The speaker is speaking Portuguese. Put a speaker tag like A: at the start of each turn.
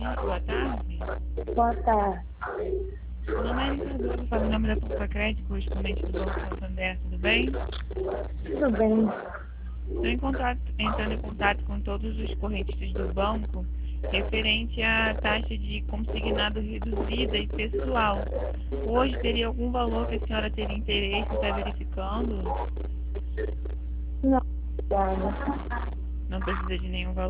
A: boa tarde.
B: Boa tarde.
A: Meu nome é Isadora, falo em nome da Poupa Crédito, correspondente do Banco Santander, tudo bem?
B: Tudo bem?
A: Entrando em contato com todos os correntistas do banco, referente à taxa de consignado reduzida e pessoal. Hoje teria algum valor que a senhora teria interesse em estar verificando?
B: Não, obrigada.
A: Não precisa de nenhum valor.